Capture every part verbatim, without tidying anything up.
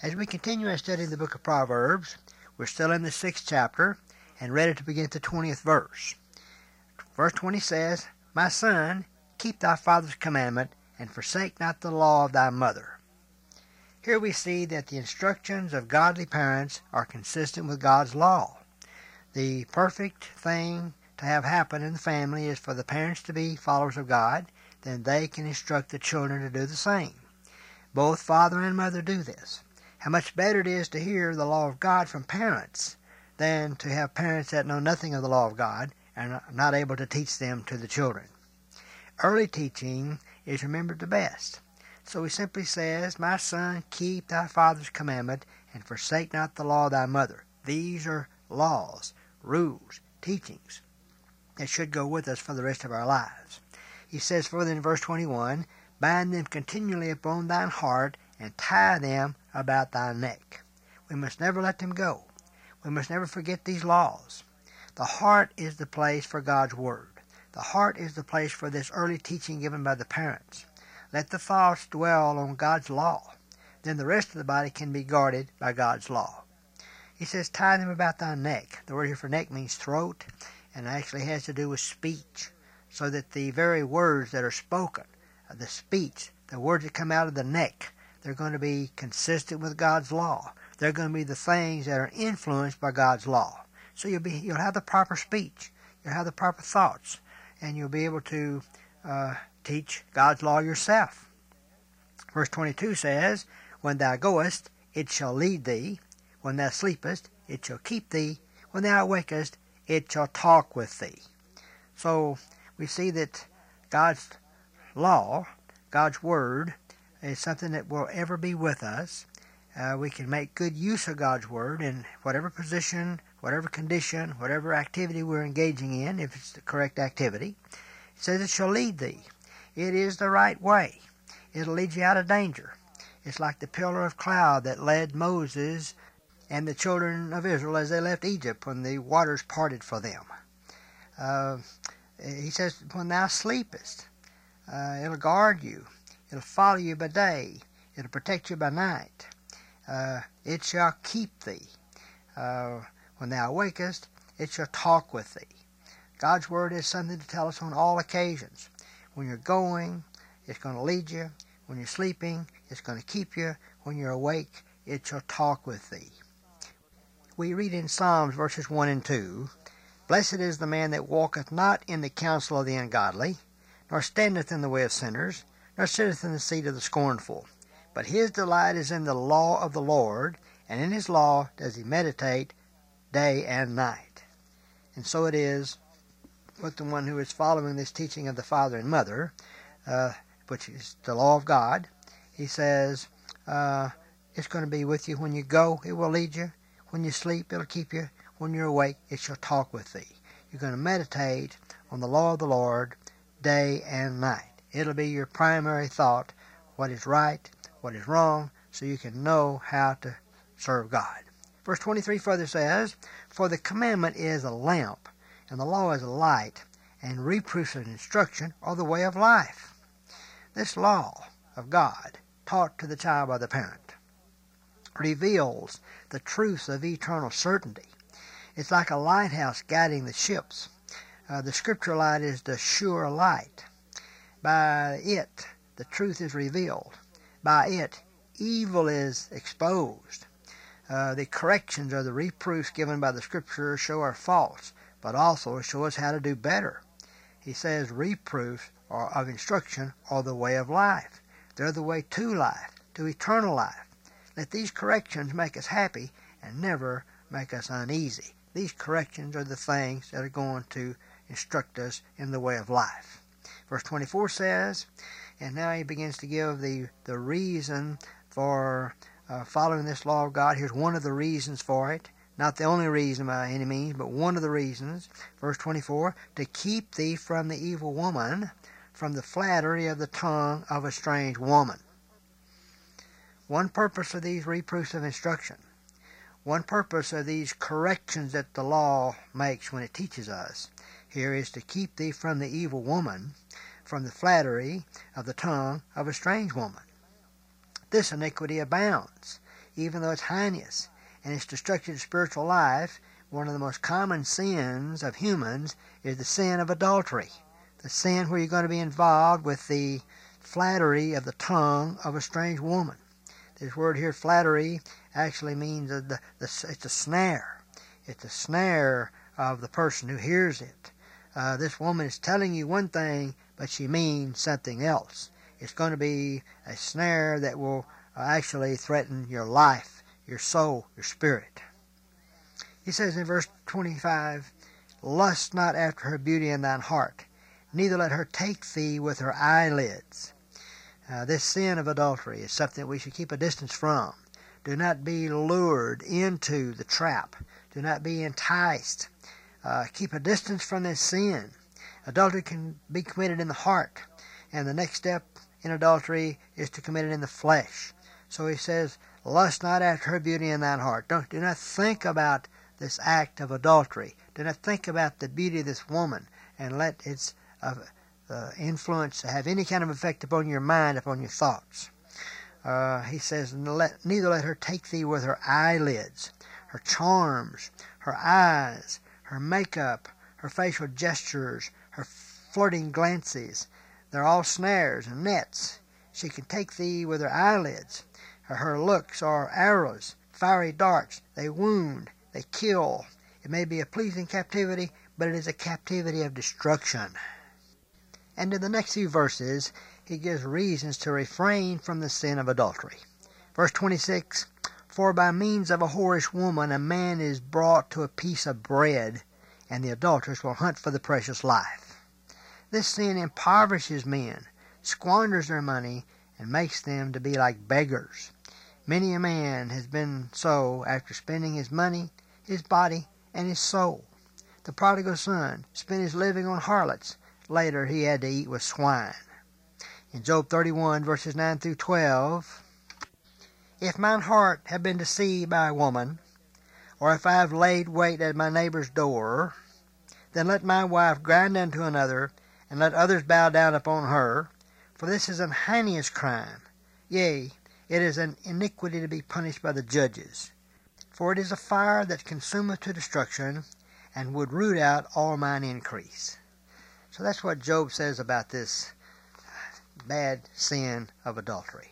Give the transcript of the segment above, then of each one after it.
As we continue our study in the book of Proverbs, we're still in the sixth chapter and ready to begin at the twentieth verse. Verse twenty says, My son, keep thy father's commandment, and forsake not the law of thy mother. Here we see that the instructions of godly parents are consistent with God's law. The perfect thing to have happen in the family is for the parents to be followers of God. Then they can instruct the children to do the same. Both father and mother do this. How much better it is to hear the law of God from parents than to have parents that know nothing of the law of God and are not able to teach them to the children. Early teaching is remembered the best. So he simply says, My son, keep thy father's commandment, and forsake not the law of thy mother. These are laws, rules, teachings that should go with us for the rest of our lives. He says further in verse twenty-one, Bind them continually upon thine heart, and tie them about thy neck. We must never let them go. We must never forget these laws. The heart is the place for God's Word. The heart is the place for this early teaching given by the parents. Let the thoughts dwell on God's law. Then the rest of the body can be guarded by God's law. He says, tie them about thy neck. The word here for neck means throat, and actually has to do with speech, so that the very words that are spoken, the speech, the words that come out of the neck, they're going to be consistent with God's law. They're going to be the things that are influenced by God's law. So you'll be, you'll have the proper speech, you'll have the proper thoughts, and you'll be able to uh, teach God's law yourself. Verse twenty-two says, When thou goest, it shall lead thee. When thou sleepest, it shall keep thee. When thou awakest, it shall talk with thee. So we see that God's law, God's Word, is something that will ever be with us. Uh, we can make good use of God's Word in whatever position, whatever condition, whatever activity we're engaging in, if it's the correct activity. It says it shall lead thee. It is the right way. It'll lead you out of danger. It's like the pillar of cloud that led Moses and the children of Israel as they left Egypt when the waters parted for them. Uh, he says, when thou sleepest, uh, it'll guard you. It'll follow you by day. It'll protect you by night. Uh, it shall keep thee. Uh, when thou awakest, it shall talk with thee. God's Word is something to tell us on all occasions. When you're going, it's going to lead you. When you're sleeping, it's going to keep you. When you're awake, it shall talk with thee. We read in Psalms verses one and two, Blessed is the man that walketh not in the counsel of the ungodly, nor standeth in the way of sinners, nor sitteth in the seat of the scornful. But his delight is in the law of the Lord, and in his law does he meditate day and night. And so it is with the one who is following this teaching of the father and mother, uh, which is the law of God. He says, uh, it's going to be with you when you go, it will lead you. When you sleep, it'll keep you. When you're awake, it shall talk with thee. You're going to meditate on the law of the Lord day and night. It'll be your primary thought, what is right, what is wrong, so you can know how to serve God. Verse twenty-three further says, For the commandment is a lamp, and the law is a light, and reproofs and instruction are the way of life. This law of God, taught to the child by the parent, reveals the truths of eternal certainty. It's like a lighthouse guiding the ships. Uh, the scripture light is the sure light. By it, the truth is revealed. By it, evil is exposed. Uh, the corrections or the reproofs given by the scripture show are false, but also show us how to do better. He says reproofs or of instruction are the way of life. They're the way to life, to eternal life. Let these corrections make us happy and never make us uneasy. These corrections are the things that are going to instruct us in the way of life. Verse twenty-four says, and now he begins to give the, the reason for uh, following this law of God. Here's one of the reasons for it. Not the only reason by any means, but one of the reasons. Verse twenty-four, to keep thee from the evil woman, from the flattery of the tongue of a strange woman. One purpose of these reproofs of instruction, one purpose of these corrections that the law makes when it teaches us, here is to keep thee from the evil woman, from the flattery of the tongue of a strange woman. This iniquity abounds. even though it's heinous, and it's destructive to spiritual life. One of the most common sins of humans is the sin of adultery, the sin where you're going to be involved with the flattery of the tongue of a strange woman. This word here, flattery, actually means the, the, the, it's a snare. It's a snare of the person who hears it. Uh, this woman is telling you one thing, but she means something else. It's going to be a snare that will uh, actually threaten your life, your soul, your spirit. He says in verse twenty-five, "Lust not after her beauty in thine heart, neither let her take thee with her eyelids." Uh, this sin of adultery is something we should keep a distance from. Do not be lured into the trap. Do not be enticed. Uh, keep a distance from this sin. Adultery can be committed in the heart, and the next step in adultery is to commit it in the flesh. So he says, "Lust not after her beauty in thine heart." Don't, do not think about this act of adultery. Do not think about the beauty of this woman and let its uh, uh, influence have any kind of effect upon your mind, upon your thoughts. Uh, he says, "Neither let her take thee with her eyelids," her charms, her eyes, her makeup, her facial gestures, her flirting glances. They're all snares and nets. She can take thee with her eyelids. Her, her looks are arrows, fiery darts. They wound, they kill. It may be a pleasing captivity, but it is a captivity of destruction. And in the next few verses, he gives reasons to refrain from the sin of adultery. Verse twenty-six, "For by means of a whorish woman a man is brought to a piece of bread, and the adulteress will hunt for the precious life." This sin impoverishes men, squanders their money, and makes them to be like beggars. Many a man has been so after spending his money, his body, and his soul. The prodigal son spent his living on harlots. Later he had to eat with swine. In Job thirty-one, verses nine through twelve, "If mine heart have been deceived by a woman, or if I have laid wait at my neighbor's door, then let my wife grind unto another, and let others bow down upon her. For this is an heinous crime. Yea, it is an iniquity to be punished by the judges. For it is a fire that consumeth to destruction, and would root out all mine increase." So that's what Job says about this bad sin of adultery.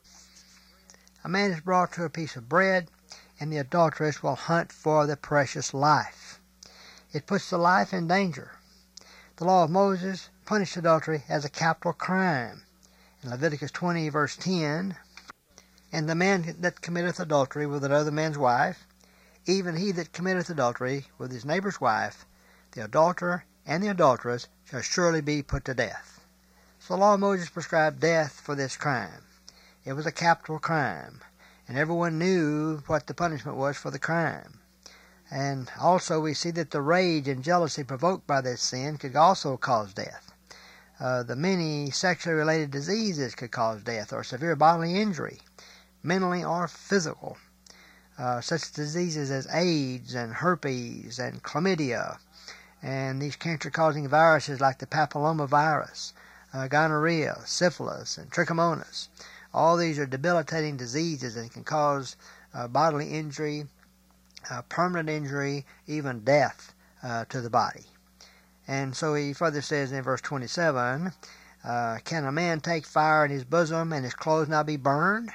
A man is brought to a piece of bread, and the adulteress will hunt for the precious life. It puts the life in danger. The law of Moses punished adultery as a capital crime. In Leviticus twenty, verse ten, "And the man that committeth adultery with another man's wife, even he that committeth adultery with his neighbor's wife, the adulterer and the adulteress shall surely be put to death." So the law of Moses prescribed death for this crime. It was a capital crime, and everyone knew what the punishment was for the crime. And also we see that the rage and jealousy provoked by this sin could also cause death. Uh, the many sexually related diseases could cause death or severe bodily injury, mentally or physical. Uh, such diseases as AIDS and herpes and chlamydia, and these cancer-causing viruses like the papillomavirus, uh, gonorrhea, syphilis, and trichomonas. All these are debilitating diseases and can cause uh, bodily injury, uh, permanent injury, even death uh, to the body. And so he further says in verse twenty-seven, uh, "Can a man take fire in his bosom and his clothes not be burned?"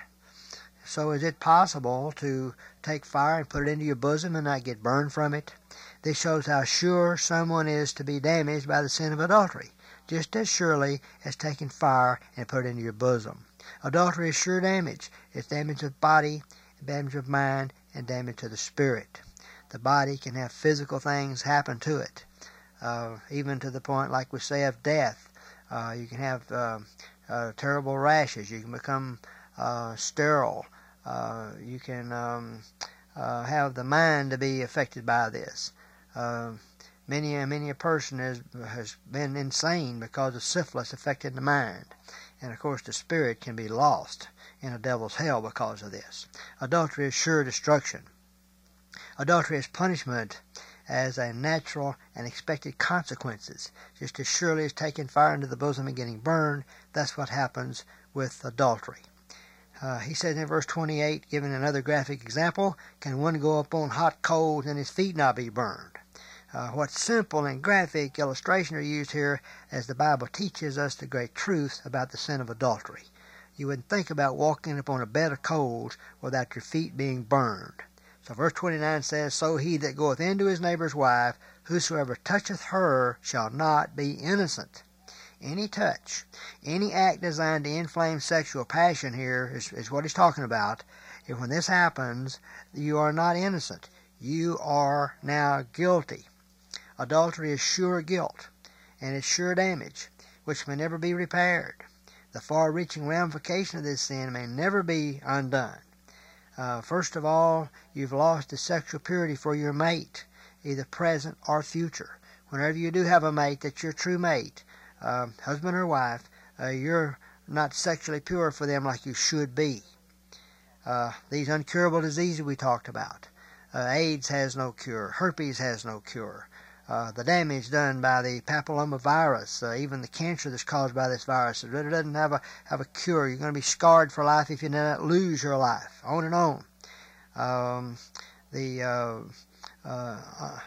So is it possible to take fire and put it into your bosom and not get burned from it? This shows how sure someone is to be damaged by the sin of adultery, just as surely as taking fire and put it into your bosom. Adultery is sure damage. It's damage of body, damage of mind, and damage to the spirit. The body can have physical things happen to it, uh, even to the point, like we say, of death. Uh, you can have uh, uh, terrible rashes. You can become uh, sterile. Uh, you can um, uh, have the mind to be affected by this. Uh, many, many a person has, has been insane because of syphilis affecting the mind. And of course the spirit can be lost in a devil's hell because of this. Adultery is sure destruction. Adultery is punishment as a natural and expected consequences. Just as surely as taking fire into the bosom and getting burned, that's what happens with adultery. Uh, he says in verse twenty-eight, giving another graphic example, can one go up on hot coals and his feet not be burned? Uh, what simple and graphic illustration are used here as the Bible teaches us the great truth about the sin of adultery. You wouldn't think about walking upon a bed of coals without your feet being burned. So verse twenty-nine says, So he that goeth into his neighbor's wife, whosoever toucheth her shall not be innocent. Any touch, any act designed to inflame sexual passion here is, is what he's talking about. And when this happens, you are not innocent. You are now guilty. Adultery is sure guilt, and it's sure damage, which may never be repaired. The far-reaching ramification of this sin may never be undone. Uh, first of all, you've lost the sexual purity for your mate, either present or future. Whenever you do have a mate that's your true mate, uh, husband or wife, uh, you're not sexually pure for them like you should be. Uh, these incurable diseases we talked about. Uh, AIDS has no cure. Herpes has no cure. Uh, the damage done by the papillomavirus, uh, even the cancer that's caused by this virus, it really doesn't have a have a cure. You're going to be scarred for life if you do not lose your life. On and on. Um, the uh, uh, uh,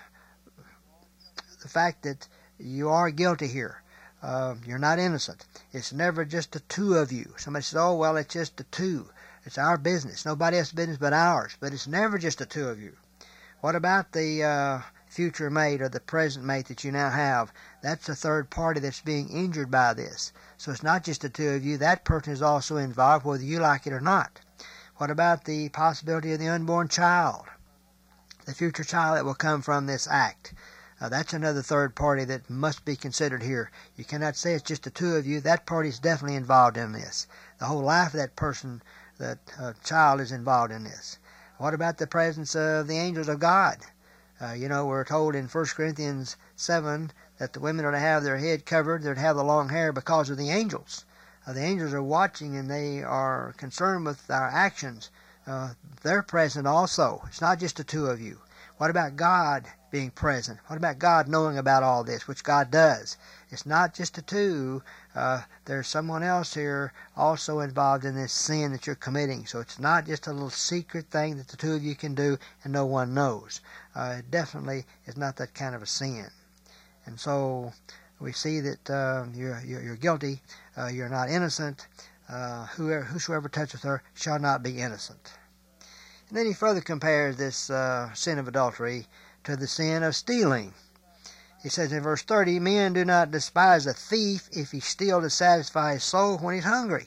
the fact that you are guilty here, uh, you're not innocent. It's never just the two of you. Somebody says, "Oh well, it's just the two. It's our business. Nobody else's business but ours." But it's never just the two of you. What about the uh, future mate or the present mate that you now have? That's a third party that's being injured by this. So it's not just the two of you. That person is also involved, whether you like it or not. What about the possibility of the unborn child? The future child that will come from this act. Uh, that's another third party that must be considered here. You cannot say it's just the two of you. That party is definitely involved in this. The whole life of that person, that uh, child, is involved in this. What about the presence of the angels of God? Uh, you know, we're told in First Corinthians seven that the women are to have their head covered, they're to have the long hair because of the angels. Uh, the angels are watching and they are concerned with our actions. Uh, they're present also. It's not just the two of you. What about God being present? What about God knowing about all this, which God does? It's not just the two. Uh, there's someone else here also involved in this sin that you're committing. So it's not just a little secret thing that the two of you can do and no one knows. Uh, it definitely is not that kind of a sin. And so we see that uh, you're, you're, you're guilty. Uh, you're not innocent. Uh, whoever, whosoever toucheth her shall not be innocent. And then he further compares this uh, sin of adultery to the sin of stealing. He says in verse thirty, Men do not despise a thief if he steal to satisfy his soul when he's hungry.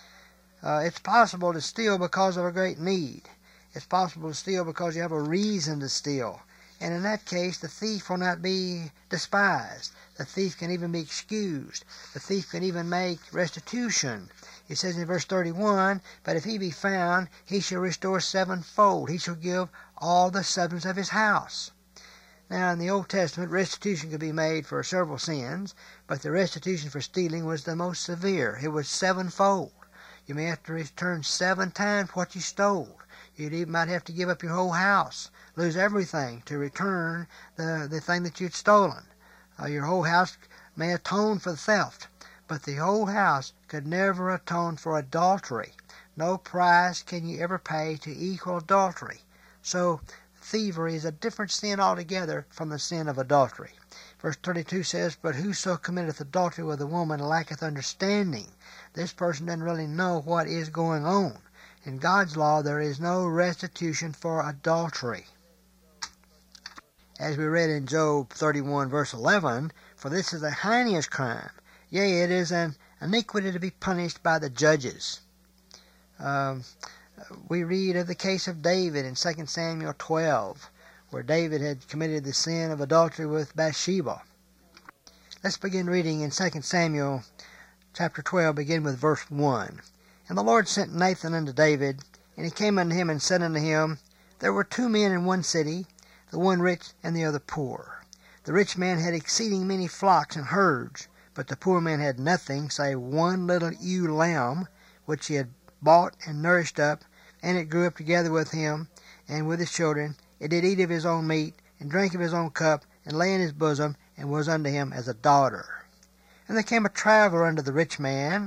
Uh, it's possible to steal because of a great need. It's possible to steal because you have a reason to steal. And in that case, the thief will not be despised. The thief can even be excused. The thief can even make restitution. It says in verse thirty-one, But if he be found, he shall restore sevenfold. He shall give all the substance of his house. Now, in the Old Testament, restitution could be made for several sins, but the restitution for stealing was the most severe. It was sevenfold. You may have to return seven times what you stole. You even might have to give up your whole house, lose everything to return the, the thing that you'd stolen. Uh, your whole house may atone for the theft, but the whole house could never atone for adultery. No price can you ever pay to equal adultery. So thievery is a different sin altogether from the sin of adultery. Verse thirty-two says, But whoso committeth adultery with a woman lacketh understanding. This person doesn't really know what is going on. In God's law, there is no restitution for adultery. As we read in Job thirty-one, verse eleven, For this is a heinous crime. Yea, it is an iniquity to be punished by the judges. Um, we read of the case of David in Second Samuel twelve, where David had committed the sin of adultery with Bathsheba. Let's begin reading in Second Samuel chapter twelve, begin with verse one. And the Lord sent Nathan unto David, and he came unto him and said unto him, There were two men in one city, the one rich and the other poor. The rich man had exceeding many flocks and herds, but the poor man had nothing save one little ewe lamb, which he had bought and nourished up, and it grew up together with him and with his children. It did eat of his own meat, and drank of his own cup, and lay in his bosom, and was unto him as a daughter. And there came a traveller unto the rich man,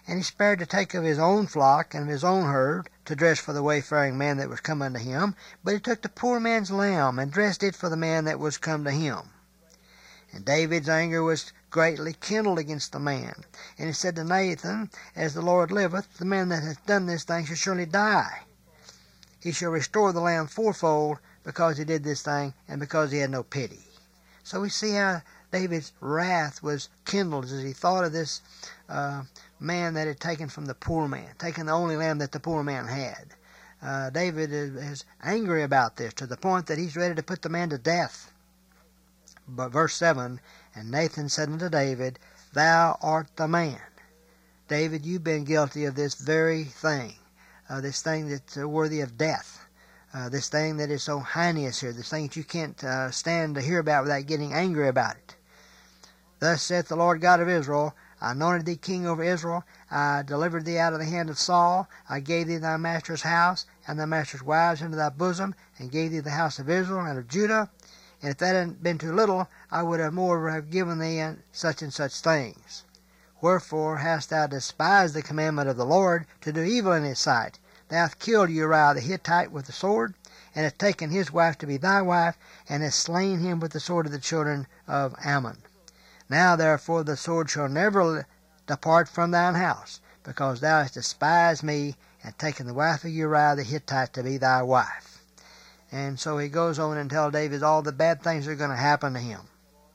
And he spared to take of his own flock and of his own herd to dress for the wayfaring man that was come unto him, but he took the poor man's lamb and dressed it for the man that was come to him. And David's anger was greatly kindled against the man. And he said to Nathan, As the Lord liveth, the man that hath done this thing shall surely die. He shall restore the lamb fourfold, because he did this thing, and because he had no pity. So we see how David's wrath was kindled as he thought of this uh, man that had taken from the poor man, taken the only lamb that the poor man had. Uh, David is, is angry about this, to the point that he's ready to put the man to death. But verse seven, And Nathan said unto David, Thou art the man. David, you've been guilty of this very thing, uh, this thing that's uh, worthy of death, uh, this thing that is so heinous here, this thing that you can't uh, stand to hear about without getting angry about it. Thus saith the Lord God of Israel, I anointed thee king over Israel. I delivered thee out of the hand of Saul. I gave thee thy master's house and thy master's wives into thy bosom, and gave thee the house of Israel and of Judah. And if that hadn't been too little, I would have more have given thee such and such things. Wherefore hast thou despised the commandment of the Lord, to do evil in his sight? Thou hast killed Uriah the Hittite with the sword, and hast taken his wife to be thy wife, and hast slain him with the sword of the children of Ammon. Now therefore the sword shall never depart from thine house, because thou hast despised me, and taken the wife of Uriah the Hittite to be thy wife. And so he goes on and tells David all the bad things that are going to happen to him.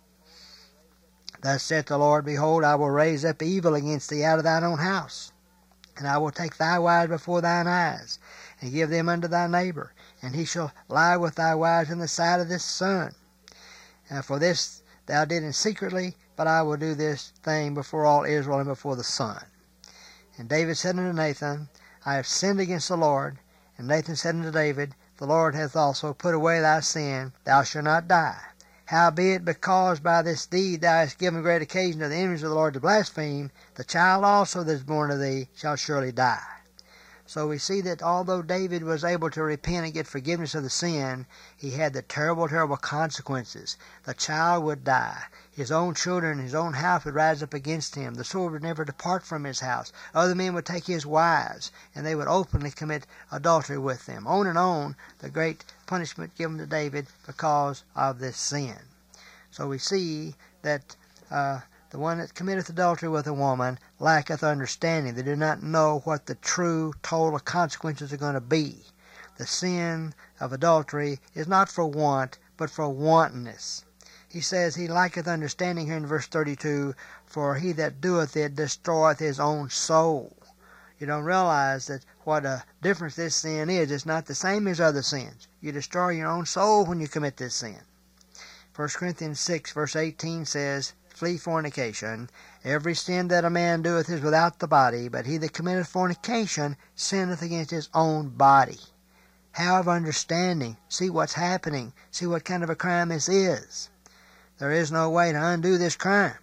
Thus saith the Lord, Behold, I will raise up evil against thee out of thine own house, and I will take thy wives before thine eyes, and give them unto thy neighbor, and he shall lie with thy wives in the sight of this sun. And for this thou didst secretly, but I will do this thing before all Israel and before the sun. And David said unto Nathan, I have sinned against the Lord. And Nathan said unto David, The Lord hath also put away thy sin, thou shalt not die. Howbeit, because by this deed thou hast given great occasion to the enemies of the Lord to blaspheme, the child also that is born of thee shall surely die. So we see that although David was able to repent and get forgiveness of the sin, he had the terrible, terrible consequences. The child would die. His own children, his own house would rise up against him. The sword would never depart from his house. Other men would take his wives, and they would openly commit adultery with them. On and on, the great punishment given to David because of this sin. So we see that uh, the one that committeth adultery with a woman lacketh understanding. They do not know what the true, total consequences are going to be. The sin of adultery is not for want, but for wantonness. He says he lacketh understanding here in verse thirty-two, For he that doeth it destroyeth his own soul. You don't realize that what a difference this sin is. It's not the same as other sins. You destroy your own soul when you commit this sin. First Corinthians six, verse eighteen says, Flee fornication. Every sin that a man doeth is without the body, but he that committeth fornication sinneth against his own body. Have understanding. See what's happening. See what kind of a crime this is. There is no way to undo this crime.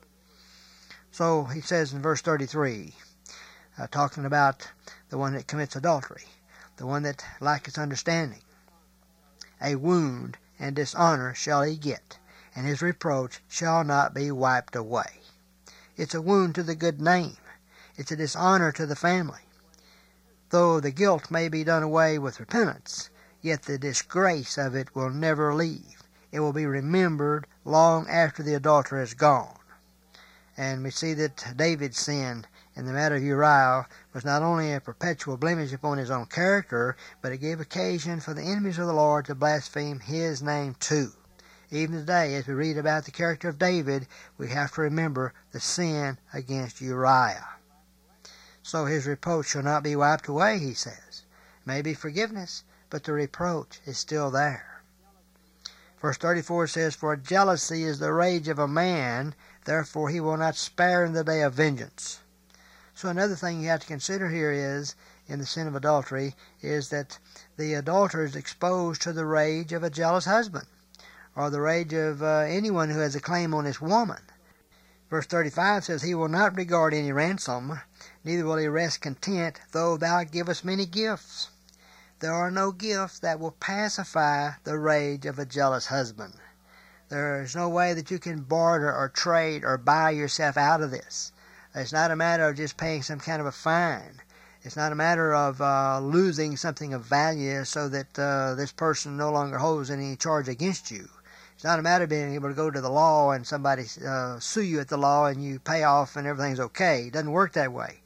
So he says in verse thirty-three, uh, talking about the one that commits adultery, the one that lacketh understanding. A wound and dishonor shall he get, and his reproach shall not be wiped away. It's a wound to the good name. It's a dishonor to the family. Though the guilt may be done away with repentance, yet the disgrace of it will never leave. It will be remembered long after the adulterer is gone. And we see that David's sin in the matter of Uriah was not only a perpetual blemish upon his own character, but it gave occasion for the enemies of the Lord to blaspheme his name too. Even today, as we read about the character of David, we have to remember the sin against Uriah. So his reproach shall not be wiped away, he says. Maybe forgiveness, but the reproach is still there. Verse thirty-four says, For jealousy is the rage of a man, therefore he will not spare in the day of vengeance. So another thing you have to consider here is, in the sin of adultery, is that the adulterer is exposed to the rage of a jealous husband, or the rage of uh, anyone who has a claim on this woman. Verse thirty-five says, He will not regard any ransom, neither will he rest content, though thou givest many gifts. There are no gifts that will pacify the rage of a jealous husband. There is no way that you can barter or trade or buy yourself out of this. It's not a matter of just paying some kind of a fine. It's not a matter of uh, losing something of value so that uh, this person no longer holds any charge against you. It's not a matter of being able to go to the law and somebody uh, sue you at the law and you pay off and everything's okay. It doesn't work that way.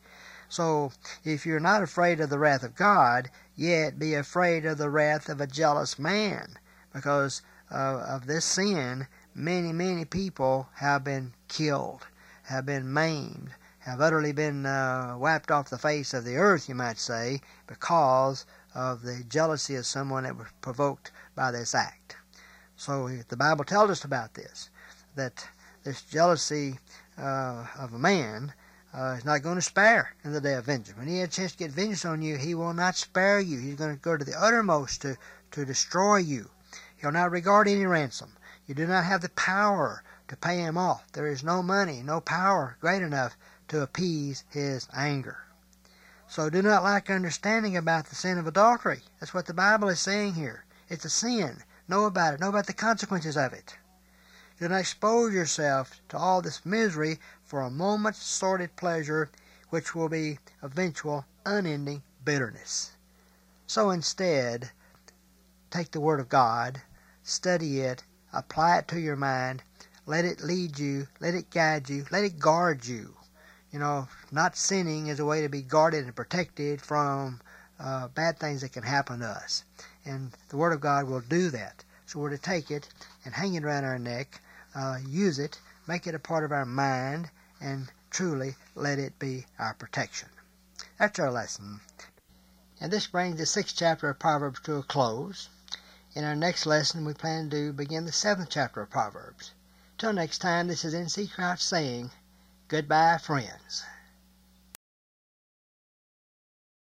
So if you're not afraid of the wrath of God, yet be afraid of the wrath of a jealous man. Because uh, of this sin, many, many people have been killed, have been maimed, have utterly been uh, wiped off the face of the earth, you might say, because of the jealousy of someone that was provoked by this act. So the Bible tells us about this, that this jealousy uh, of a man uh, is not going to spare in the day of vengeance. When he has a chance to get vengeance on you, he will not spare you. He's going to go to the uttermost to, to destroy you. He'll not regard any ransom. You do not have the power to pay him off. There is no money, no power great enough to appease his anger. So do not lack understanding about the sin of adultery. That's what the Bible is saying here. It's a sin. Know about it. Know about the consequences of it. Do not expose yourself to all this misery for a moment's sordid pleasure, which will be eventual, unending bitterness. So instead, take the Word of God, study it, apply it to your mind, let it lead you, let it guide you, let it guard you. You know, not sinning is a way to be guarded and protected from uh, bad things that can happen to us. And the Word of God will do that. So we're to take it and hang it around our neck, uh, use it, make it a part of our mind, and truly let it be our protection. That's our lesson. And this brings the sixth chapter of Proverbs to a close. In our next lesson, we plan to begin the seventh chapter of Proverbs. Till next time, this is N C Crouch saying, goodbye, friends.